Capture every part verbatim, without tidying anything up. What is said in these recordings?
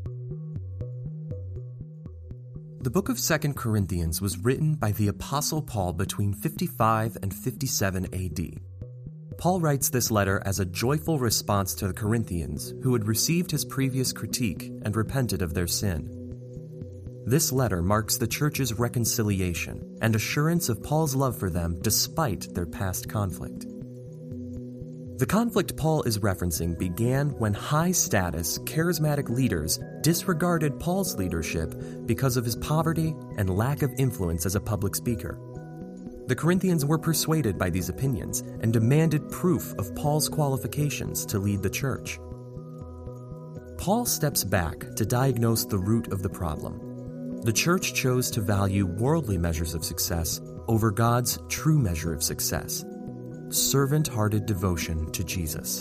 The book of Second Corinthians was written by the Apostle Paul between fifty-five and fifty-seven A D. Paul writes this letter as a joyful response to the Corinthians who had received his previous critique and repented of their sin. This letter marks the church's reconciliation and assurance of Paul's love for them despite their past conflict. The conflict Paul is referencing began when high-status, charismatic leaders disregarded Paul's leadership because of his poverty and lack of influence as a public speaker. The Corinthians were persuaded by these opinions and demanded proof of Paul's qualifications to lead the church. Paul steps back to diagnose the root of the problem. The church chose to value worldly measures of success over God's true measure of success: servant-hearted devotion to Jesus.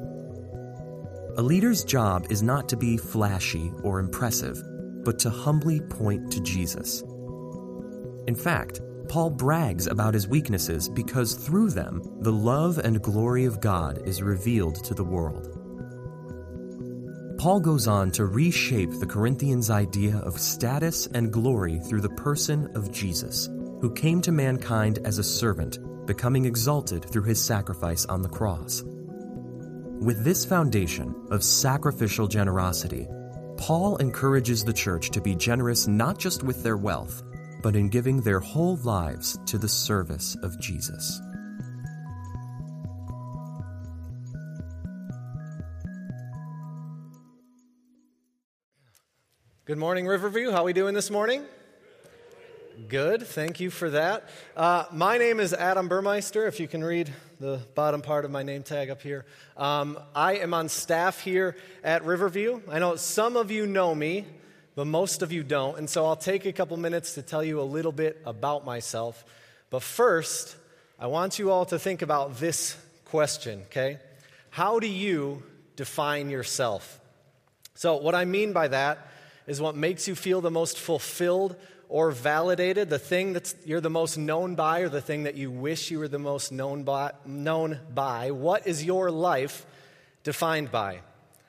A leader's job is not to be flashy or impressive, but to humbly point to Jesus. In fact, Paul brags about his weaknesses because through them, the love and glory of God is revealed to the world. Paul goes on to reshape the Corinthians' idea of status and glory through the person of Jesus, who came to mankind as a servant, becoming exalted through his sacrifice on the cross. With this foundation of sacrificial generosity, Paul encourages the church to be generous not just with their wealth, but in giving their whole lives to the service of Jesus. Good morning, Riverview. How are we doing this morning? Good. Thank you for that. Uh, my name is Adam Burmeister, if you can read the bottom part of my name tag up here. Um, I am on staff here at Riverview. I know some of you know me, but most of you don't, and so I'll take a couple minutes to tell you a little bit about myself. But first, I want you all to think about this question, okay? How do you define yourself? So what I mean by that is what makes you feel the most fulfilled or validated, the thing that you're the most known by, or the thing that you wish you were the most known by. Known by. What is your life defined by?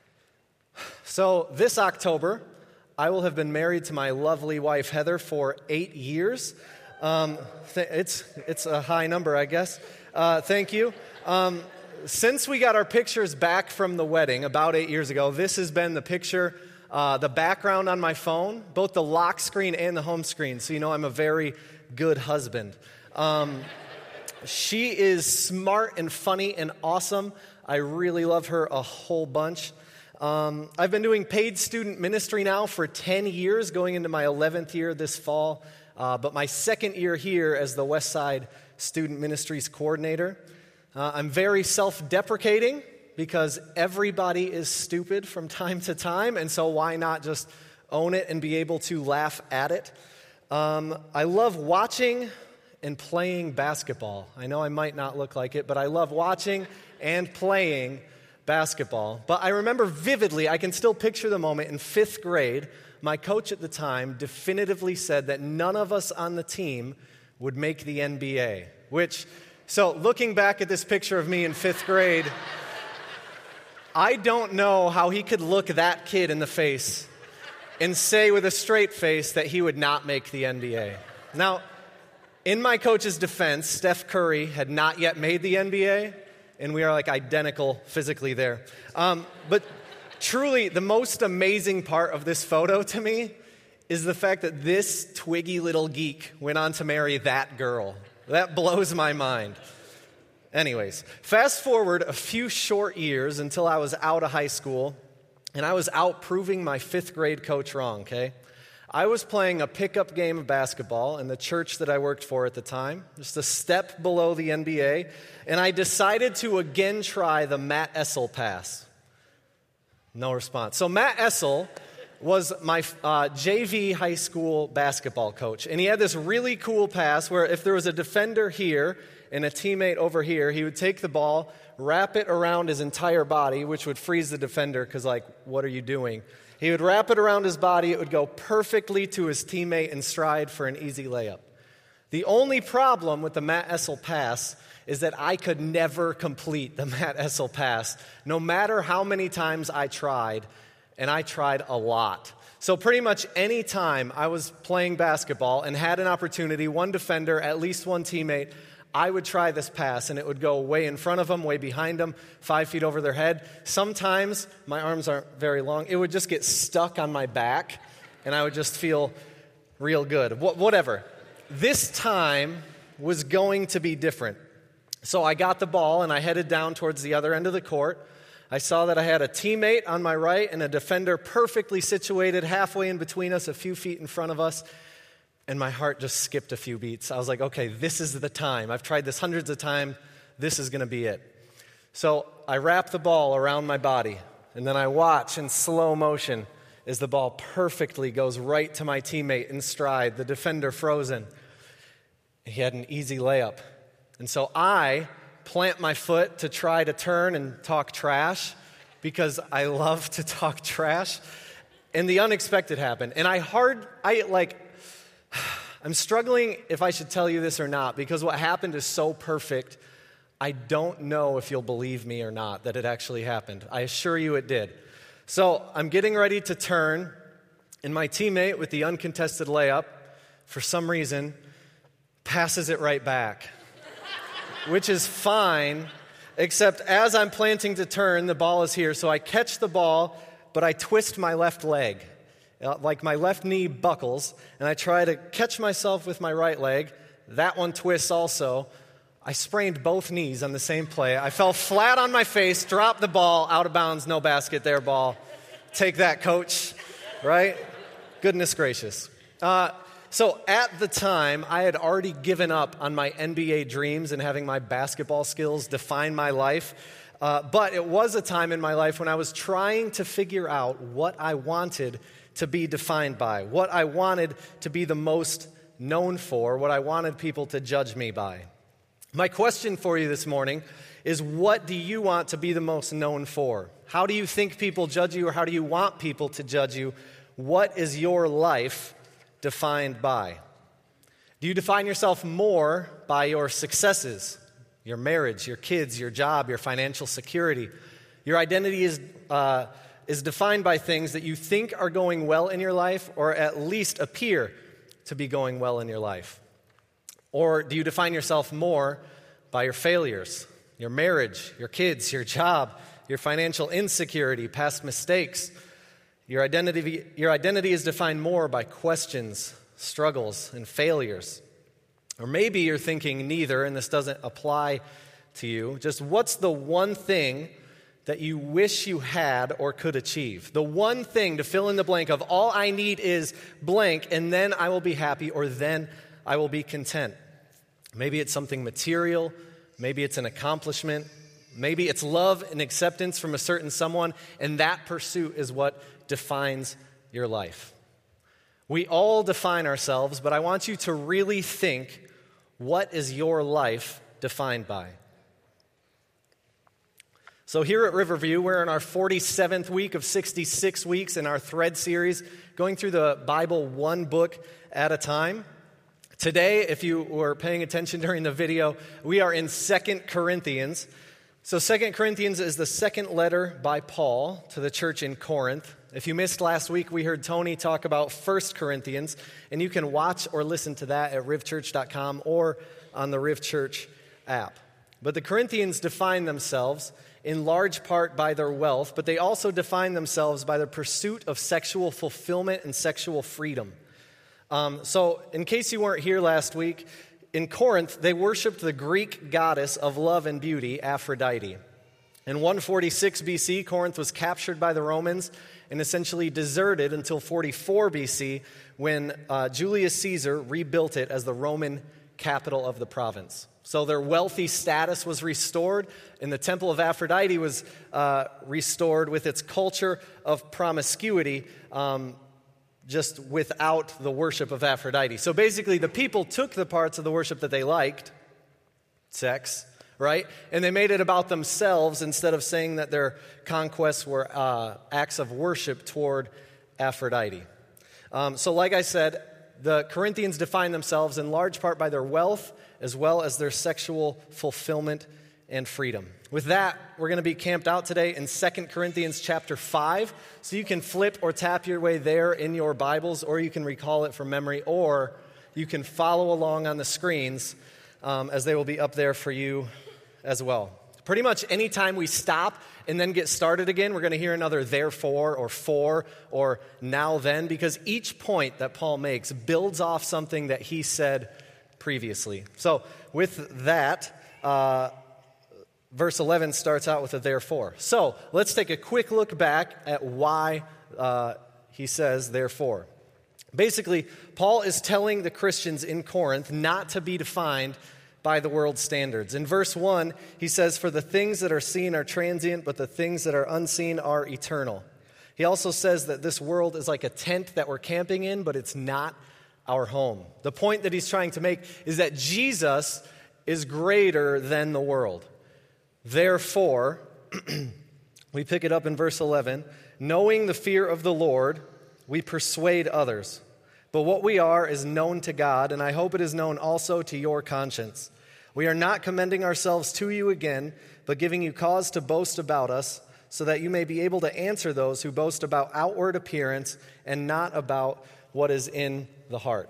So this October, I will have been married to my lovely wife, Heather, for eight years. Um, th- it's it's a high number, I guess. Uh, thank you. Um, since we got our pictures back from the wedding about eight years ago, this has been the picture, uh, the background on my phone, both the lock screen and the home screen. So you know I'm a very good husband. Um, she is smart and funny and awesome. I really love her a whole bunch. Um, I've been doing paid student ministry now for ten years, going into my eleventh year this fall, uh, but my second year here as the Westside Student Ministries Coordinator. Uh, I'm very self-deprecating because everybody is stupid from time to time, and so why not just own it and be able to laugh at it? Um, I love watching and playing basketball. I know I might not look like it, but I love watching and playing basketball. But I remember vividly, I can still picture the moment in fifth grade, my coach at the time definitively said that none of us on the team would make the N B A, which, so looking back at this picture of me in fifth grade, I don't know how he could look that kid in the face and say with a straight face that he would not make the N B A. Now, in my coach's defense, Steph Curry had not yet made the N B A, and we are like identical physically there. Um, but truly, the most amazing part of this photo to me is the fact that this twiggy little geek went on to marry that girl. That blows my mind. Anyways, fast forward a few short years until I was out of high school, and I was out proving my fifth grade coach wrong, okay? I was playing a pickup game of basketball in the church that I worked for at the time, just a step below the N B A, and I decided to again try the Matt Essel pass. No response. So Matt Essel was my uh, J V high school basketball coach, and he had this really cool pass where if there was a defender here and a teammate over here, he would take the ball, wrap it around his entire body, which would freeze the defender because, like, what are you doing? He would wrap it around his body. It would go perfectly to his teammate in stride for an easy layup. The only problem with the Matt Essel pass is that I could never complete the Matt Essel pass. No matter how many times I tried, and I tried a lot. So pretty much any time I was playing basketball and had an opportunity, one defender, at least one teammate, I would try this pass, and it would go way in front of them, way behind them, five feet over their head. Sometimes, my arms aren't very long, it would just get stuck on my back, and I would just feel real good. Wh- whatever. This time was going to be different. So I got the ball, and I headed down towards the other end of the court. I saw that I had a teammate on my right and a defender perfectly situated halfway in between us, a few feet in front of us, and my heart just skipped a few beats. I was like, okay, this is the time. I've tried this hundreds of times. This is going to be it. So I wrap the ball around my body, and then I watch in slow motion as the ball perfectly goes right to my teammate in stride, the defender frozen. He had an easy layup. And so I plant my foot to try to turn and talk trash because I love to talk trash. And the unexpected happened. And I hard, I like, I'm struggling if I should tell you this or not because what happened is so perfect. I don't know if you'll believe me or not that it actually happened. I assure you it did. So I'm getting ready to turn, and my teammate with the uncontested layup, for some reason, passes it right back. Which is fine, except as I'm planting to turn, the ball is here. So I catch the ball, but I twist my left leg. Like my left knee buckles, and I try to catch myself with my right leg. That one twists also. I sprained both knees on the same play. I fell flat on my face, dropped the ball, out of bounds, no basket there, ball. Take that, coach, right? Goodness gracious. Uh, So at the time, I had already given up on my N B A dreams and having my basketball skills define my life. Uh, but it was a time in my life when I was trying to figure out what I wanted to be defined by, what I wanted to be the most known for, what I wanted people to judge me by. My question for you this morning is, what do you want to be the most known for? How do you think people judge you, or how do you want people to judge you? What is your life defined by? Do you define yourself more by your successes, your marriage, your kids, your job, your financial security? Your identity is uh, is defined by things that you think are going well in your life, or at least appear to be going well in your life. Or do you define yourself more by your failures, your marriage, your kids, your job, your financial insecurity, past mistakes? Your identity, your identity is defined more by questions, struggles, and failures. Or maybe you're thinking neither, and this doesn't apply to you. Just what's the one thing that you wish you had or could achieve? The one thing to fill in the blank of all I need is blank, and then I will be happy, or then I will be content. Maybe it's something material. Maybe it's an accomplishment. Maybe it's love and acceptance from a certain someone, and that pursuit is what defines your life. We all define ourselves, but I want you to really think, what is your life defined by? So here at Riverview, we're in our forty-seventh week of sixty-six weeks in our Thread series, going through the Bible one book at a time. Today, if you were paying attention during the video, we are in Second Corinthians. So Second Corinthians is the second letter by Paul to the church in Corinth. If you missed last week, we heard Tony talk about First Corinthians, and you can watch or listen to that at riv church dot com or on the Riv Church app. But the Corinthians define themselves in large part by their wealth, but they also define themselves by the pursuit of sexual fulfillment and sexual freedom. Um, so in case you weren't here last week, in Corinth, they worshiped the Greek goddess of love and beauty, Aphrodite. In one forty-six B C, Corinth was captured by the Romans and essentially deserted until forty-four B C, when uh, Julius Caesar rebuilt it as the Roman capital of the province. So their wealthy status was restored, and the Temple of Aphrodite was uh, restored with its culture of promiscuity, um, just without the worship of Aphrodite. So basically, the people took the parts of the worship that they liked, sex, right? And they made it about themselves instead of saying that their conquests were uh, acts of worship toward Aphrodite. Um, so like I said, the Corinthians define themselves in large part by their wealth as well as their sexual fulfillment and freedom. With that, we're going to be camped out today in Second Corinthians chapter five. So you can flip or tap your way there in your Bibles, or you can recall it from memory, or you can follow along on the screens um, as they will be up there for you as well. Pretty much any time we stop and then get started again, we're going to hear another therefore or for or now then, because each point that Paul makes builds off something that he said previously. So with that, uh, verse eleven starts out with a therefore. So let's take a quick look back at why uh, he says therefore. Basically, Paul is telling the Christians in Corinth not to be defined by the world's standards. In verse one, he says, "For the things that are seen are transient, but the things that are unseen are eternal." He also says that this world is like a tent that we're camping in, but it's not our home. The point that he's trying to make is that Jesus is greater than the world. Therefore, we pick it up in verse eleven, "Knowing the fear of the Lord, we persuade others. But what we are is known to God, and I hope it is known also to your conscience. We are not commending ourselves to you again, but giving you cause to boast about us, so that you may be able to answer those who boast about outward appearance and not about what is in the heart."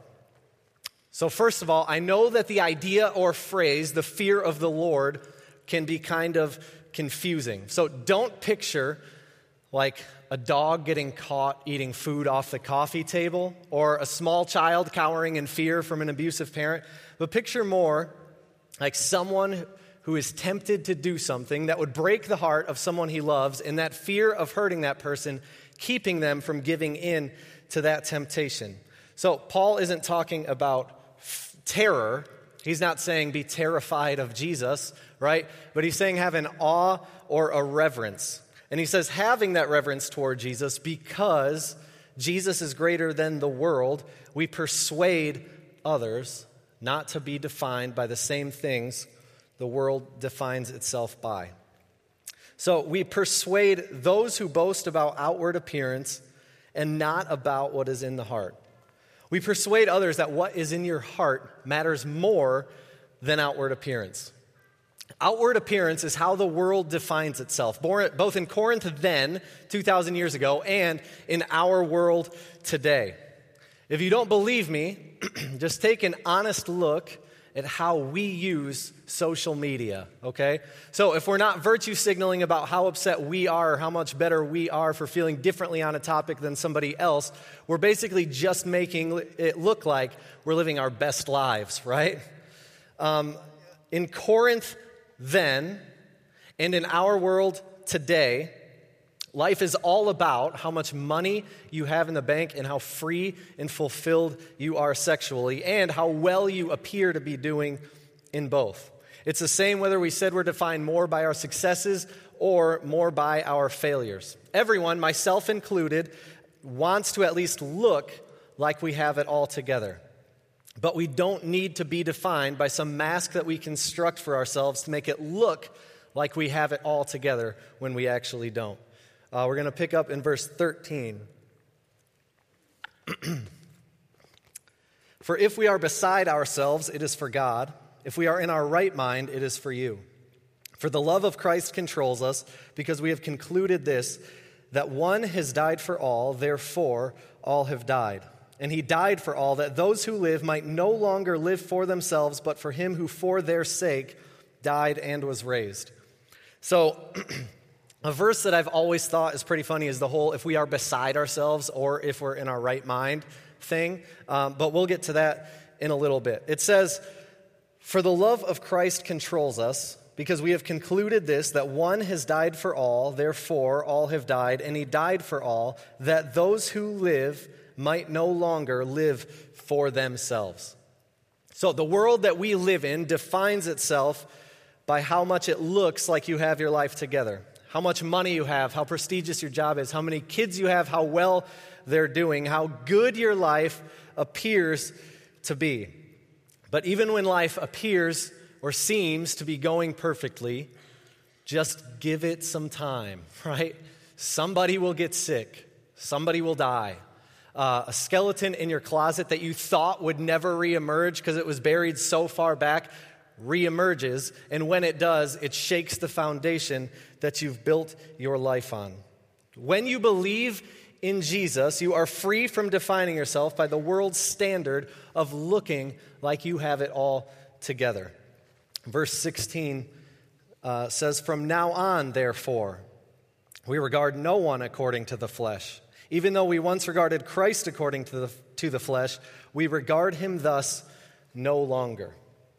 So first of all, I know that the idea or phrase, the fear of the Lord, can be kind of confusing. So don't picture like a dog getting caught eating food off the coffee table, or a small child cowering in fear from an abusive parent, but picture more like someone who is tempted to do something that would break the heart of someone he loves, and that fear of hurting that person keeping them from giving in to that temptation. So Paul isn't talking about f- terror. He's not saying be terrified of Jesus, right? But he's saying have an awe or a reverence. And he says having that reverence toward Jesus, because Jesus is greater than the world, we persuade others not to be defined by the same things the world defines itself by. So we persuade those who boast about outward appearance and not about what is in the heart. We persuade others that what is in your heart matters more than outward appearance. Outward appearance is how the world defines itself, both in Corinth then, two thousand years ago, and in our world today. If you don't believe me, just take an honest look at how we use social media, okay? So if we're not virtue signaling about how upset we are or how much better we are for feeling differently on a topic than somebody else, we're basically just making it look like we're living our best lives, right? Um, in Corinth then, and in our world today, life is all about how much money you have in the bank and how free and fulfilled you are sexually, and how well you appear to be doing in both. It's the same whether we said we're defined more by our successes or more by our failures. Everyone, myself included, wants to at least look like we have it all together. But we don't need to be defined by some mask that we construct for ourselves to make it look like we have it all together when we actually don't. Uh, we're going to pick up in verse thirteen. "For if we are beside ourselves, it is for God. If we are in our right mind, it is for you. For the love of Christ controls us, because we have concluded this, that one has died for all, therefore all have died. And he died for all, that those who live might no longer live for themselves, but for him who for their sake died and was raised." So, a verse that I've always thought is pretty funny is the whole if we are beside ourselves or if we're in our right mind thing. Um, but we'll get to that in a little bit. It says, "For the love of Christ controls us, because we have concluded this, that one has died for all, therefore all have died, and he died for all, that those who live might no longer live for themselves." So the world that we live in defines itself by how much it looks like you have your life together, how much money you have, how prestigious your job is, how many kids you have, how well they're doing, how good your life appears to be. But even when life appears or seems to be going perfectly, just give it some time, right? Somebody will get sick. Somebody will die. Uh, a skeleton in your closet that you thought would never reemerge because it was buried so far back reemerges, and when it does, it shakes the foundation that you've built your life on. When you believe in Jesus, you are free from defining yourself by the world's standard of looking like you have it all together. Verse sixteen uh, says, "From now on, therefore, we regard no one according to the flesh. Even though we once regarded Christ according to the, to the flesh, we regard him thus no longer."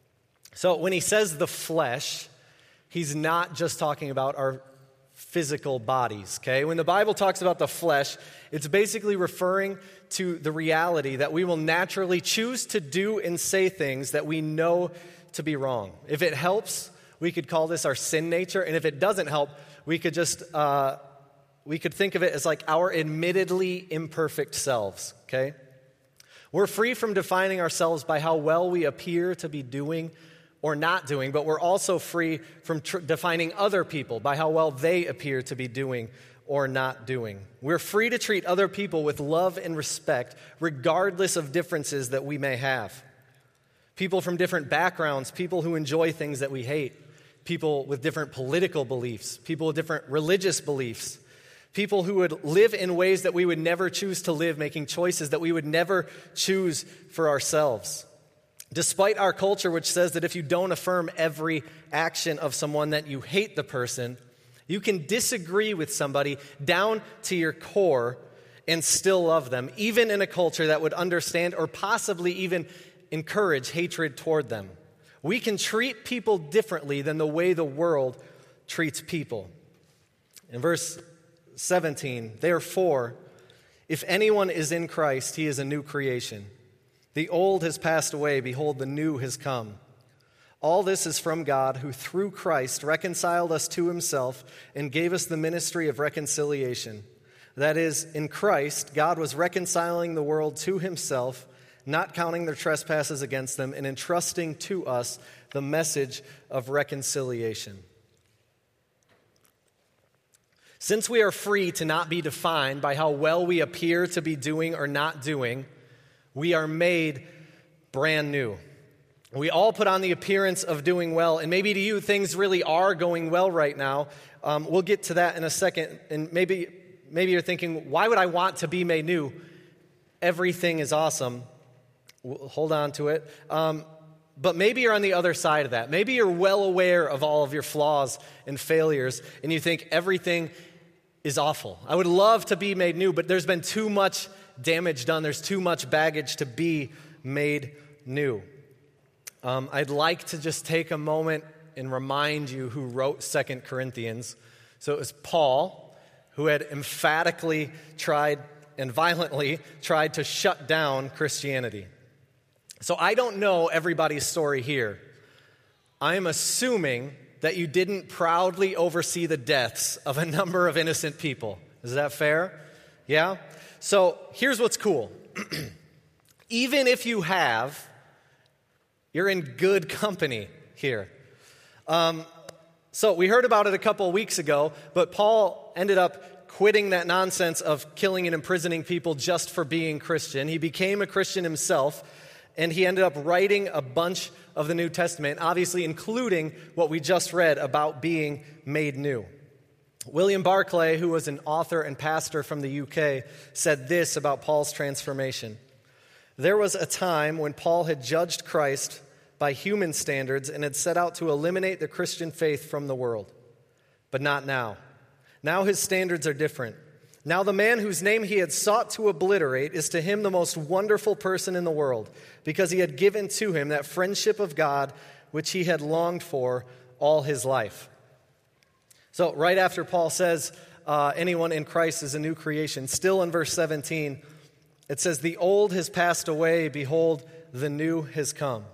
So when he says the flesh, he's not just talking about our physical bodies, okay? When the Bible talks about the flesh, it's basically referring to the reality that we will naturally choose to do and say things that we know to be wrong. If it helps, we could call this our sin nature, and if it doesn't help, we could just uh, we could think of it as like our admittedly imperfect selves, okay? We're free from defining ourselves by how well we appear to be doing or not doing, but we're also free from tr- defining other people by how well they appear to be doing or not doing. We're free to treat other people with love and respect, regardless of differences that we may have. People from different backgrounds, people who enjoy things that we hate, people with different political beliefs, people with different religious beliefs, people who would live in ways that we would never choose to live, making choices that we would never choose for ourselves. Despite our culture, which says that if you don't affirm every action of someone, that you hate the person, you can disagree with somebody down to your core and still love them, even in a culture that would understand or possibly even encourage hatred toward them. We can treat people differently than the way the world treats people. In verse seventeen, "Therefore, if anyone is in Christ, he is a new creation. The old has passed away, behold, the new has come. All this is from God, who through Christ reconciled us to himself and gave us the ministry of reconciliation. That is, in Christ, God was reconciling the world to himself, not counting their trespasses against them, and entrusting to us the message of reconciliation." Since we are free to not be defined by how well we appear to be doing or not doing, we are made brand new. We all put on the appearance of doing well, and maybe to you things really are going well right now. Um, we'll get to that in a second, and maybe maybe you're thinking, why would I want to be made new? Everything is awesome. We'll hold on to it. Um, but maybe you're on the other side of that. Maybe you're well aware of all of your flaws and failures, and you think everything is awful. I would love to be made new, but there's been too much damage done. There's too much baggage to be made new. Um, I'd like to just take a moment and remind you who wrote Second Corinthians. So it was Paul, who had emphatically tried and violently tried to shut down Christianity. So I don't know everybody's story here. I am assuming that you didn't proudly oversee the deaths of a number of innocent people. Is that fair? Yeah? So here's what's cool. Even if you have, you're in good company here. Um, so we heard about it a couple of weeks ago, but Paul ended up quitting that nonsense of killing and imprisoning people just for being Christian. He became a Christian himself, and he ended up writing a bunch of the New Testament, obviously including what we just read about being made new. William Barclay, who was an author and pastor from the U K, said this about Paul's transformation. "There was a time when Paul had judged Christ by human standards and had set out to eliminate the Christian faith from the world. But not now. Now his standards are different. Now the man whose name he had sought to obliterate is to him the most wonderful person in the world, because he had given to him that friendship of God which he had longed for all his life." So right after Paul says uh, anyone in Christ is a new creation, still in verse seventeen, it says, "The old has passed away, behold, the new has come."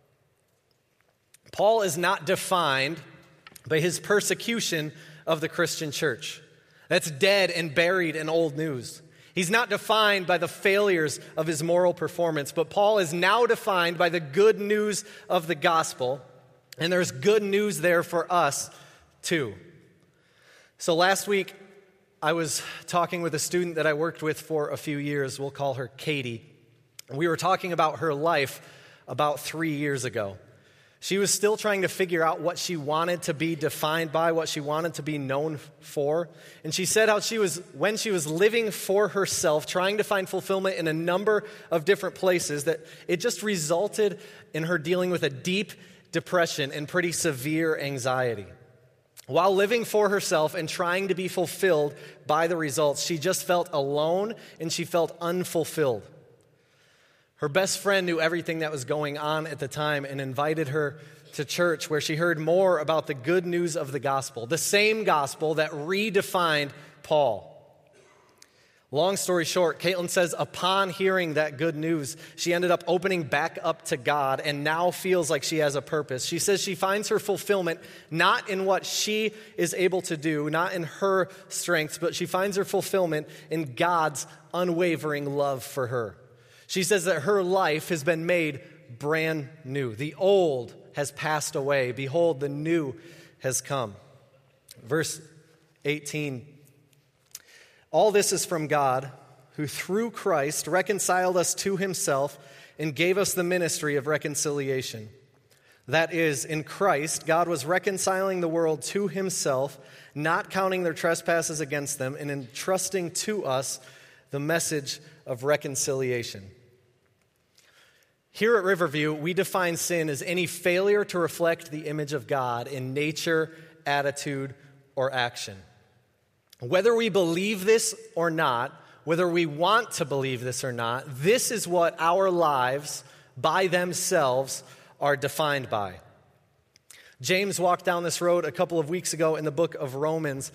Paul is not defined by his persecution of the Christian church. That's dead and buried in old news. He's not defined by the failures of his moral performance, but Paul is now defined by the good news of the gospel, and there's good news there for us too. So last week, I was talking with a student that I worked with for a few years. We'll call her Katie. We were talking about her life about three years ago. She was still trying to figure out what she wanted to be defined by, what she wanted to be known for. And she said how she was, when she was living for herself, trying to find fulfillment in a number of different places, that it just resulted in her dealing with a deep depression and pretty severe anxiety. While living for herself and trying to be fulfilled by the results, she just felt alone and she felt unfulfilled. Her best friend knew everything that was going on at the time and invited her to church, where she heard more about the good news of the gospel, the same gospel that redefined Paul. Long story short, Caitlin says upon hearing that good news, she ended up opening back up to God and now feels like she has a purpose. She says she finds her fulfillment not in what she is able to do, not in her strengths, but she finds her fulfillment in God's unwavering love for her. She says that her life has been made brand new. The old has passed away. Behold, the new has come. Verse eighteen. All this is from God, who through Christ reconciled us to himself and gave us the ministry of reconciliation. That is, in Christ, God was reconciling the world to himself, not counting their trespasses against them, and entrusting to us the message of reconciliation. Here at Riverview, we define sin as any failure to reflect the image of God in nature, attitude, or action. Whether we believe this or not, whether we want to believe this or not, this is what our lives by themselves are defined by. James walked down this road a couple of weeks ago in the book of Romans,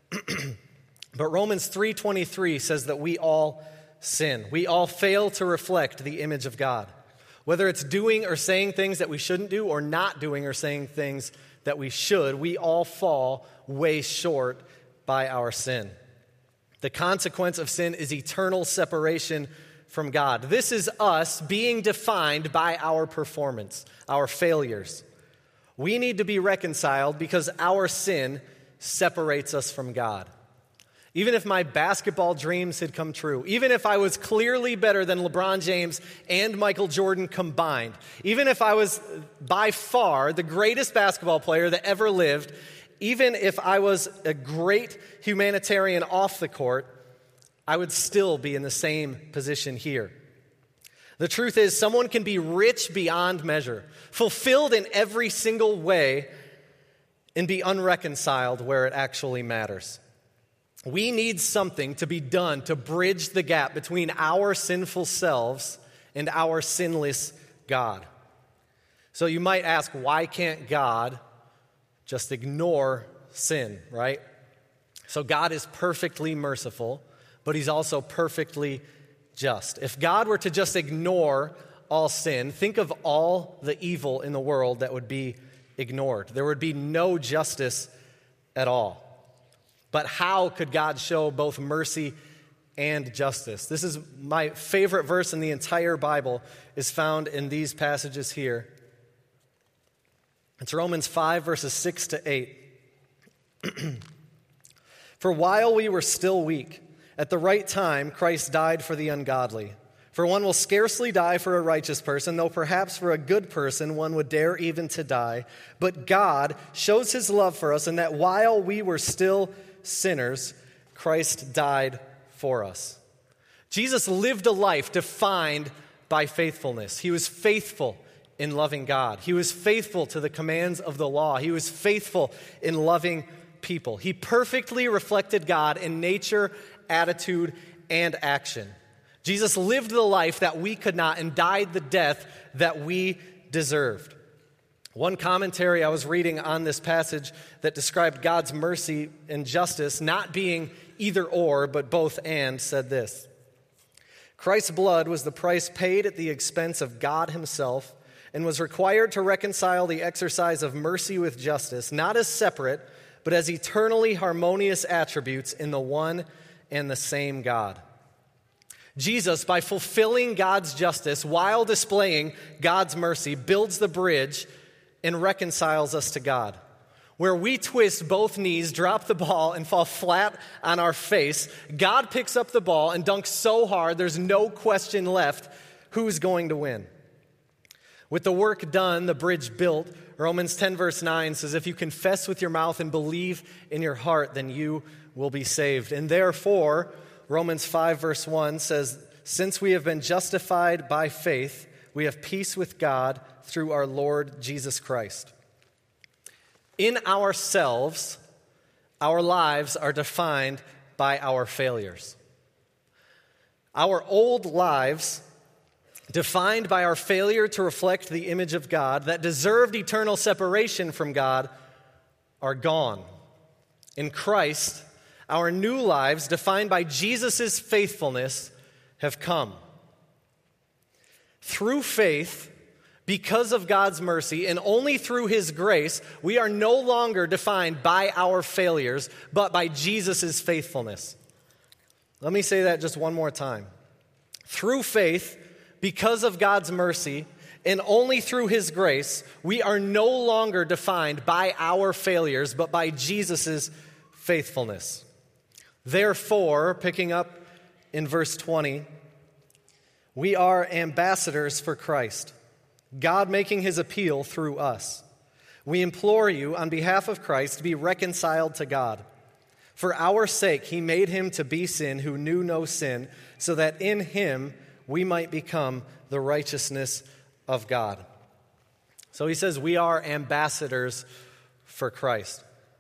but Romans three twenty-three says that we all sin. We all fail to reflect the image of God. Whether it's doing or saying things that we shouldn't do or not doing or saying things that we should, we all fall way short by our sin. The consequence of sin is eternal separation from God. This is us being defined by our performance, our failures. We need to be reconciled because our sin separates us from God. Even if my basketball dreams had come true, even if I was clearly better than LeBron James and Michael Jordan combined, even if I was by far the greatest basketball player that ever lived, even if I was a great humanitarian off the court, I would still be in the same position here. The truth is, someone can be rich beyond measure, fulfilled in every single way, and be unreconciled where it actually matters. We need something to be done to bridge the gap between our sinful selves and our sinless God. So you might ask, why can't God just ignore sin, right? So God is perfectly merciful, but he's also perfectly just. If God were to just ignore all sin, think of all the evil in the world that would be ignored. There would be no justice at all. But how could God show both mercy and justice? This is my favorite verse in the entire Bible, is found in these passages here. It's Romans five, verses six to eight. For while we were still weak, at the right time, Christ died for the ungodly. For one will scarcely die for a righteous person, though perhaps for a good person one would dare even to die. But God shows his love for us in that while we were still sinners, Christ died for us. Jesus lived a life defined by faithfulness. He was faithful in loving God. He was faithful to the commands of the law. He was faithful in loving people. He perfectly reflected God in nature, attitude, and action. Jesus lived the life that we could not and died the death that we deserved. One commentary I was reading on this passage that described God's mercy and justice not being either or, but both and, said this: Christ's blood was the price paid at the expense of God himself and was required to reconcile the exercise of mercy with justice, not as separate, but as eternally harmonious attributes in the one and the same God. Jesus, by fulfilling God's justice while displaying God's mercy, builds the bridge and reconciles us to God. Where we twist both knees, drop the ball, and fall flat on our face, God picks up the ball and dunks so hard there's no question left who's going to win. With the work done, the bridge built, Romans ten verse nine says, if you confess with your mouth and believe in your heart, then you will be saved. And therefore, Romans five verse one says, since we have been justified by faith, we have peace with God through our Lord Jesus Christ. In ourselves, our lives are defined by our failures. Our old lives, defined by our failure to reflect the image of God that deserved eternal separation from God, are gone. In Christ, our new lives, defined by Jesus' faithfulness, have come. Through faith, because of God's mercy, and only through His grace, we are no longer defined by our failures, but by Jesus' faithfulness. Let me say that just one more time. Through faith, because of God's mercy, and only through His grace, we are no longer defined by our failures, but by Jesus' faithfulness. Therefore, picking up in verse twenty, we are ambassadors for Christ, God making His appeal through us. We implore you on behalf of Christ to be reconciled to God. For our sake, He made Him to be sin who knew no sin, so that in Him we might become the righteousness of God. So he says we are ambassadors for Christ.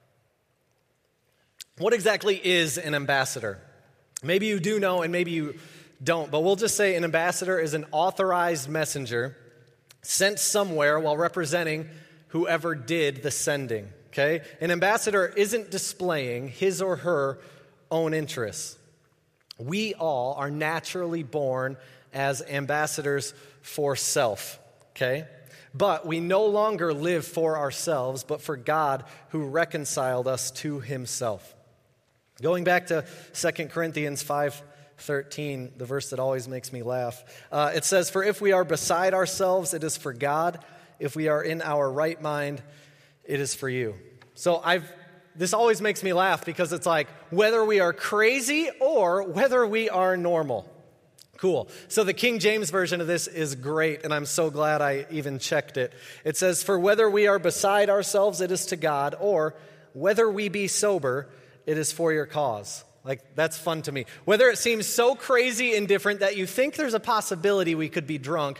What exactly is an ambassador? Maybe you do know and maybe you don't, but we'll just say an ambassador is an authorized messenger sent somewhere while representing whoever did the sending, okay? An ambassador isn't displaying his or her own interests. We all are naturally born as ambassadors for self, okay? But we no longer live for ourselves, but for God who reconciled us to Himself. Going back to Second Corinthians five thirteen, the verse that always makes me laugh, uh, it says, for if we are beside ourselves, it is for God. If we are in our right mind, it is for you. So I've this always makes me laugh because it's like whether we are crazy or whether we are normal. Cool. So the King James version of this is great, and I'm so glad I even checked it. It says, for whether we are beside ourselves, it is to God, or whether we be sober, it is for your cause. Like, that's fun to me. Whether it seems so crazy and different that you think there's a possibility we could be drunk,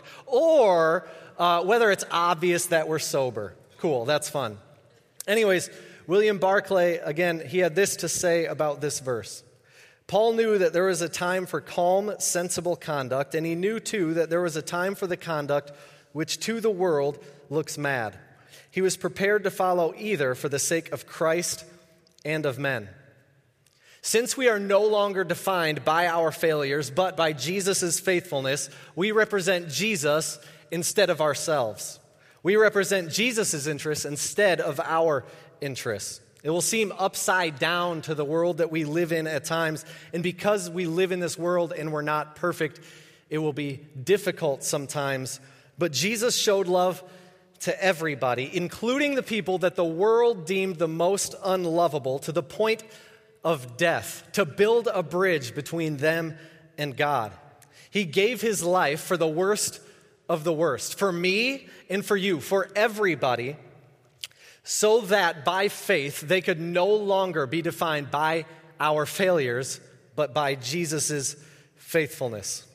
or uh, whether it's obvious that we're sober. Cool, that's fun. Anyways, William Barclay, again, he had this to say about this verse. Paul knew that there was a time for calm, sensible conduct, and he knew, too, that there was a time for the conduct which to the world looks mad. He was prepared to follow either for the sake of Christ and of men. Since we are no longer defined by our failures, but by Jesus' faithfulness, we represent Jesus instead of ourselves. We represent Jesus' interests instead of our interests. It will seem upside down to the world that we live in at times, and because we live in this world and we're not perfect, it will be difficult sometimes. But Jesus showed love to everybody, including the people that the world deemed the most unlovable, to the point of death, to build a bridge between them and God. He gave His life for the worst of the worst, for me and for you, for everybody, so that by faith they could no longer be defined by our failures, but by Jesus' faithfulness.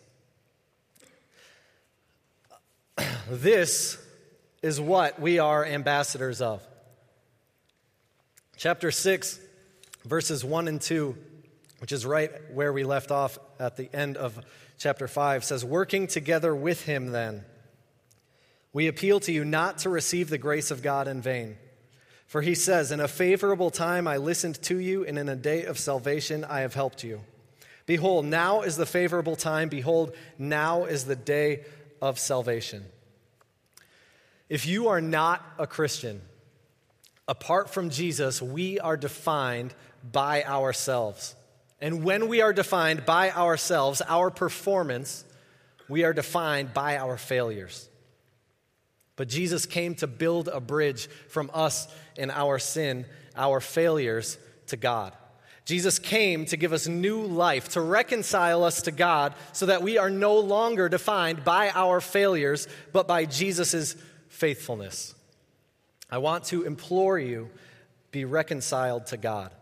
This is what we are ambassadors of. Chapter six, verses one and two, which is right where we left off at the end of chapter five, says, working together with Him then, we appeal to you not to receive the grace of God in vain. For He says, in a favorable time I listened to you, and in a day of salvation I have helped you. Behold, now is the favorable time. Behold, now is the day of salvation. If you are not a Christian, apart from Jesus, we are defined by ourselves. And when we are defined by ourselves, our performance, we are defined by our failures. But Jesus came to build a bridge from us and our sin, our failures, to God. Jesus came to give us new life, to reconcile us to God so that we are no longer defined by our failures, but by Jesus' faithfulness. I want to implore you, be reconciled to God.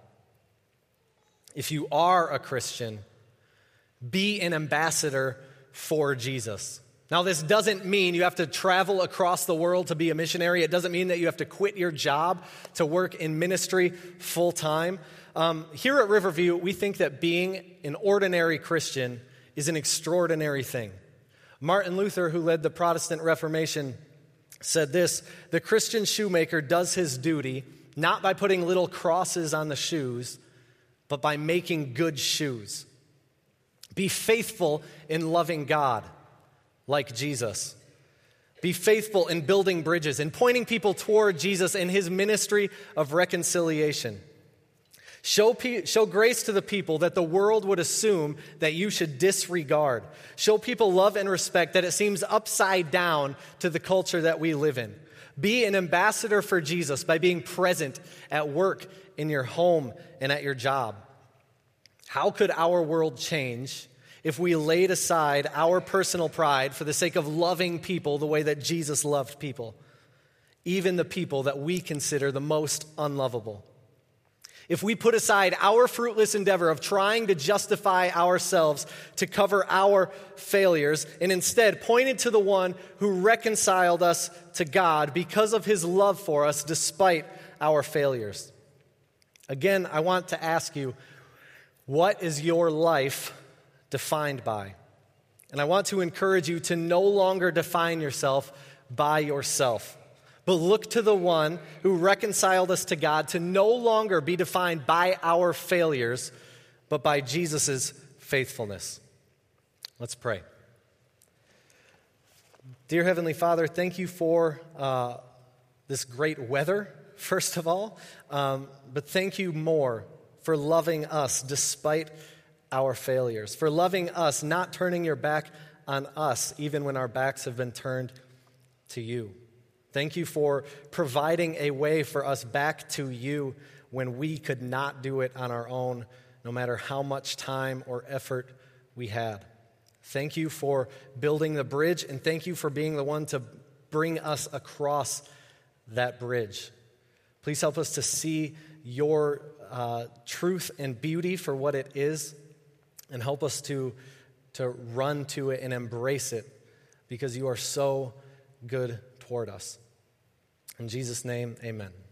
If you are a Christian, be an ambassador for Jesus. Now, this doesn't mean you have to travel across the world to be a missionary. It doesn't mean that you have to quit your job to work in ministry full time. Um, here at Riverview, we think that being an ordinary Christian is an extraordinary thing. Martin Luther, who led the Protestant Reformation, said this: "The Christian shoemaker does his duty not by putting little crosses on the shoes, but by making good shoes. Be faithful in loving God, like Jesus. Be faithful in building bridges and pointing people toward Jesus and his ministry of reconciliation. Show, pe- show grace to the people that the world would assume that you should disregard. Show people love and respect that it seems upside down to the culture that we live in. Be an ambassador for Jesus by being present at work, in your home, and at your job." How could our world change if we laid aside our personal pride for the sake of loving people the way that Jesus loved people, even the people that we consider the most unlovable? If we put aside our fruitless endeavor of trying to justify ourselves to cover our failures and instead pointed to the one who reconciled us to God because of his love for us despite our failures. Again, I want to ask you, what is your life defined by? And I want to encourage you to no longer define yourself by yourself, but look to the one who reconciled us to God, to no longer be defined by our failures, but by Jesus' faithfulness. Let's pray. Dear Heavenly Father, thank you for uh, this great weather, first of all, um, but thank you more for loving us despite our failures, for loving us, not turning your back on us, even when our backs have been turned to you. Thank you for providing a way for us back to you when we could not do it on our own, no matter how much time or effort we had. Thank you for building the bridge, and thank you for being the one to bring us across that bridge. Please help us to see your uh, truth and beauty for what it is, and help us to, to run to it and embrace it, because you are so good toward us. In Jesus' name, amen.